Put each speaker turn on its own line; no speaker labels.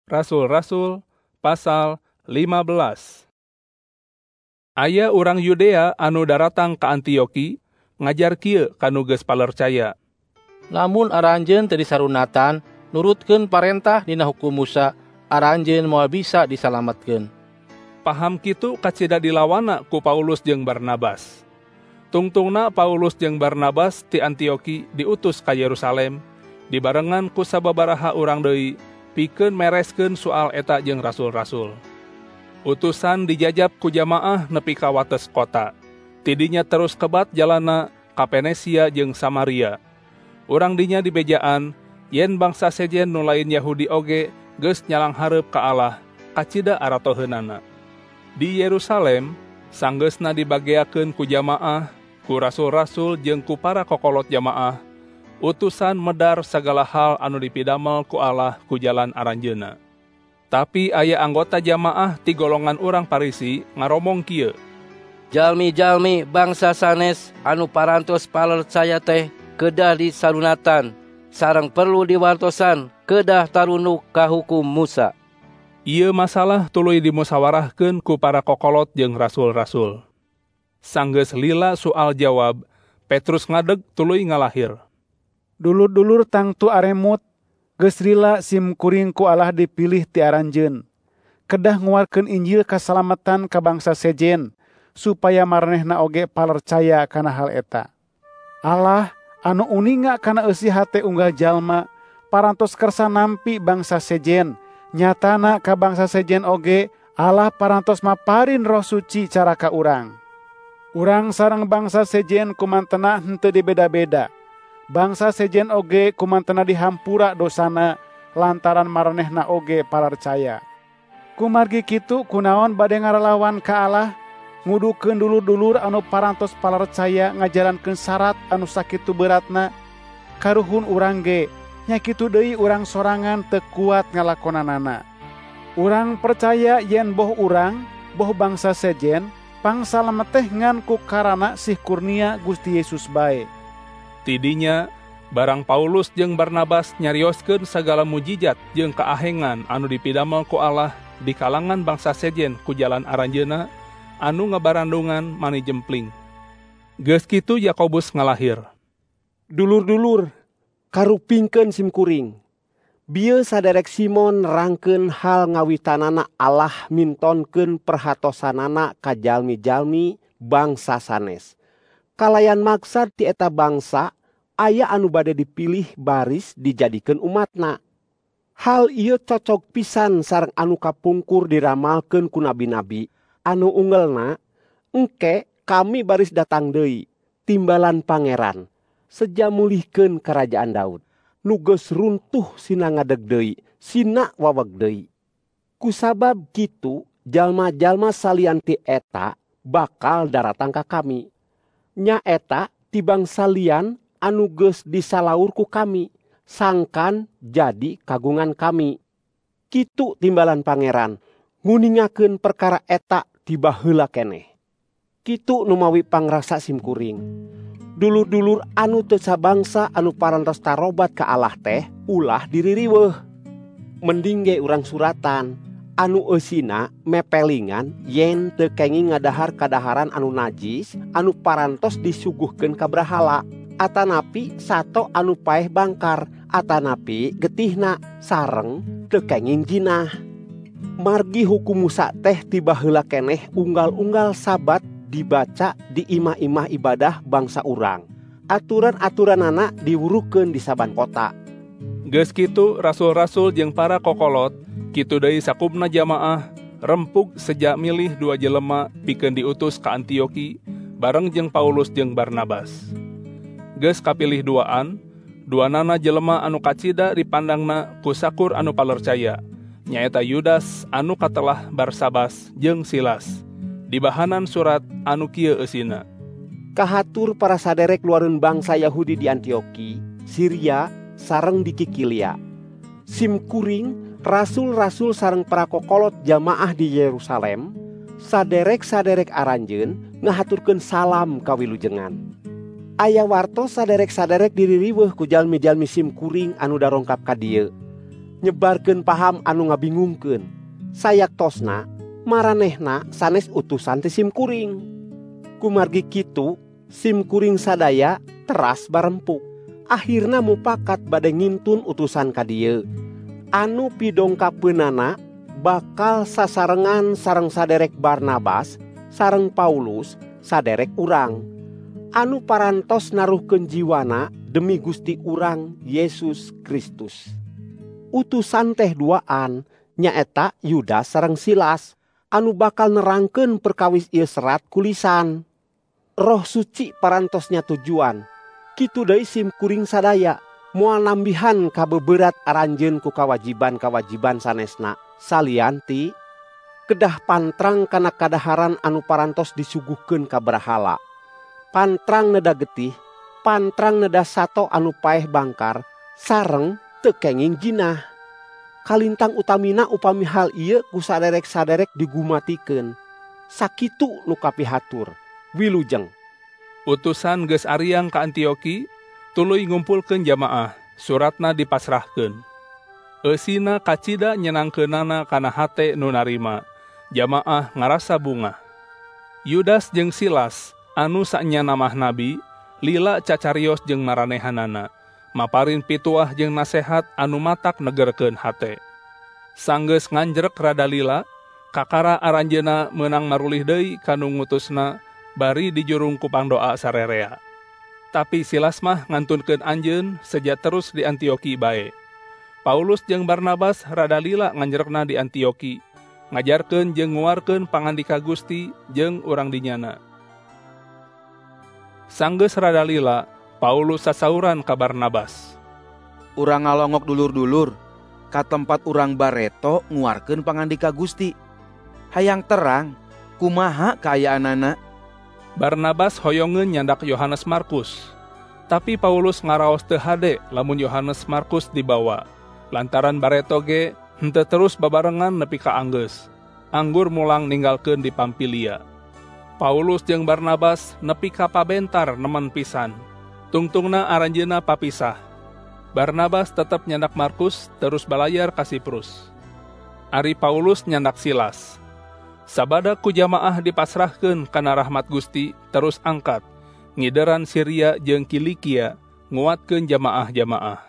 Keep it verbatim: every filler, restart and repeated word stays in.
Rasul-Rasul pasal lima belas. Aya urang Yudea anu daratang ka Antioki ngajar kieu kanu geus palercaya.
Lamun aranjeun teu disarunatan nurutkeun parentah dina hukum Musa, aranjeun moal bisa disalametkeun.
Paham kitu kacida dilawana ku Paulus jeung Barnabas. Tungtungna Paulus jeung Barnabas ti Antioki diutus ka Yerusalem dibarengan ku sababaraha urang deui pikeun mereskeun soal eta jeung rasul-rasul. Utusan dijajab ku jamaah nepi ka wates kota. Tidinya terus kebat jalana ka Penesia jeung Samaria. Urang dinya dibejaan yen bangsa sejen nu lain Yahudi oge geus nyalang hareup ka Allah kacida aratoheunana. Di Yerusalem sanggeusna dibageakeun ku jamaah, ku rasul-rasul jeung ku para kokolot jamaah, utusan medar sagala hal anu dipidamel ku Allah ku jalan aranjeunna. Tapi aya anggota jamaah ti golongan urang Parisi ngaromong kieu.
Jalmi-jalmi bangsa sanes anu parantos palercaya teh kedah disarunatan, sareng perlu diwartosan kedah tarunuk ka hukum Musa.
Ieu masalah tuluy dimusawarahkeun ku para kokolot jeung rasul-rasul. Sanggeus lila soal jawab, Petrus ngadeg tuluy ngalahir.
Dulur-dulur tangtu aremut, geus lila simkuring ku Allah dipilih ti aranjeun. Kedah nguarkeun Injil kasalametan ka bangsa sejen, supaya maranehna oge palercaya kana hal eta. Allah anu uninga kana eusi hate unggal jalma, parantos kersa nampi bangsa sejen, nyatana ka bangsa sejen oge Allah parantos maparin Roh Suci cara ka urang. Urang sareng bangsa sejen kumantena henteu dibeda-beda. Bangsa sejen oge kumantena dihampura dosana lantaran maranehna oge palercaya. Kumargi kitu kunaon bade ngarelawan ka Allah, ngudukeun dulur-dulur anu parantos palercaya ngajalankeun syarat anu sakitu beratna. Karuhun urang ge nya kitu deui urang sorangan teu kuat ngalakonanana. Urang percaya yen boh urang, boh bangsa sejen, pangsalamet teh ngan ku karana sih kurnia Gusti Yesus bae.
Tidinya barang Paulus jeung Barnabas nyarioskeun sagala mujijat jeung kaahengan anu dipidamel ku Allah di kalangan bangsa sejen ku jalan aranjeunna anu ngabarandungan mani jempling. Geus kitu Yakobus ngalahir.
Dulur-dulur, karupingkeun simkuring. Bieu saderek Simon nerangkeun hal ngawitanana Allah mintonkeun perhatosanana ka jalmi-jalmi bangsa sanes. Kalayan maksad ti eta bangsa aya anu bade dipilih baris dijadikeun umatna. Hal ieu cocok pisan sareng anu kapungkur diramalkeun ku nabi-nabi. Anu unggelna, engke kami baris datang deui, timbalan pangeran, seja mulihkeun kerajaan Daud. Nu geus runtuh sina ngadeg deui, sina waweg deui. Kusabab kitu, jalma-jalma salian ti eta bakal daratang ka kami. Nya eta ti bangsa lian anu geus disalaur ku kami, sangkan jadi kagungan kami. Kitu timbalan pangeran, nguningakeun perkara eta tiba heula keneh. Kitu nu mawi pangrasa simkuring. Dulur-dulur anu teu sabangsa anu parantos tarobat ka Allah teh ulah diririweuh. Mending ge urang suratan anu eusina mepelingan yen teu kenging ngadahar kadaharan anu najis anu parantos disuguhkeun ka brahala, atanapi sato anu paeh bangkar, atanapi getihna sareng teu kenging jinah. Margi hukum Musa teh tiba heula keneh unggal-unggal sabat dibaca di imah-imah ibadah bangsa urang. Aturan-aturanana diwurukeun di saban kota.
Geus kitu rasul-rasul jeung para kokolot, kitu deui sakubna jamaah rempug sejak milih dua jelema pikeun diutus ka Antioki bareng jeung Paulus jeung Barnabas. Geus kapilih duaan, duanana jelema anu kacida dipandangna ku sakur anu palercaya. Nyaeta Yudas anu katelah Barsabas jeung Silas. Dibahanan surat anu kieu eusina.
Kahatur para saderek luareun bangsa Yahudi di Antioki, Siria, sareng di Kikilia. Simkuring rasul-rasul sareng para kokolot jamaah di Yerusalem, saderek-saderek aranjeun ngahaturkeun salam kawilujengan. Aya wartos saderek-saderek diririweuh ku jalmi-jalmi simkuring anu darongkap ka dieu. nyebarkeun paham anu ngabingungkeun. Sayak tosna, maranehna sanes utusan ti simkuring. Kumargi kitu, simkuring sadaya teras barempuk. Akhirna mupakat bade ngintun utusan ka dieu. Anu pidongkapeunana bakal sasarengan sareng saderek Barnabas sareng Paulus saderek urang. Anu parantos naruhkeun jiwana demi Gusti urang Yesus Kristus. Utusan teh duaan nyaeta Yudas sareng Silas anu bakal nerangkeun perkawis ieu serat kulisan. Roh Suci parantosnya tujuan. Kitu deui simkuring sadaya moal nambihan kabeberat aranjeun ku kawajiban-kawajiban sanesna salianti kedah pantrang kana kadaharan anu parantos disuguhkeun ka berhala. Pantrang neda getih, pantrang neda sato anu paeh bangkar, sareng teu kenging jinah. Kalintang utamina upami hal ieu ku saderek-saderek digumatikeun. Sakitu nu kapihatur. Wilujeng.
Utusan geus ariang ka Antioki, tuluy ngumpulkeun jamaah, suratna dipasrahkeun. Eusina kacida nyenangkeunana kana hate nu narima, jamaah ngarasa bungah. Yudas jeung Silas, anu sanya namah nabi, lila cacarios jeung maranehanana, maparin pituah jeung nasehat anu matak negerkeun hate. Sanggeus nganjrek rada lila, kakara aranjeuna meunang marulih deui kanu ngutusna bari dijurung ku pangdoa sarerea. Tapi Silas mah ngantunkeun anjeun seja terus di Antioki bae. Paulus jeung Barnabas rada lila nganjrekna di Antioki, ngajarkeun jeung nguarkeun pangandika Gusti jeung urang dinyana. Sanggeus rada lila, Paulus sasauran ka Barnabas.
Urang ngalongok dulur-dulur ka tempat urang bareto nguarkeun pangandika Gusti. Hayang terang, kumaha kaayaanana?
Barnabas hoyongeun nyandak Yohanes Markus. Tapi Paulus ngaraos teu hade lamun Yohanes Markus dibawa. Lantaran bareto ge henteu terus babarengan nepi ka Anggeus. Anggur mulang ninggalkeun di Pampilia. Paulus jeung Barnabas nepi ka pabentar nemen pisan. Tungtungna aranjeunna papisah. Barnabas tetep nyandak Markus terus balayar ka Siprus. Ari Paulus nyandak Silas. Sabada ku jamaah dipasrahkeun kana rahmat Gusti terus angkat. Ngideran Syria jeung Kilikia nguatkeun jamaah-jamaah.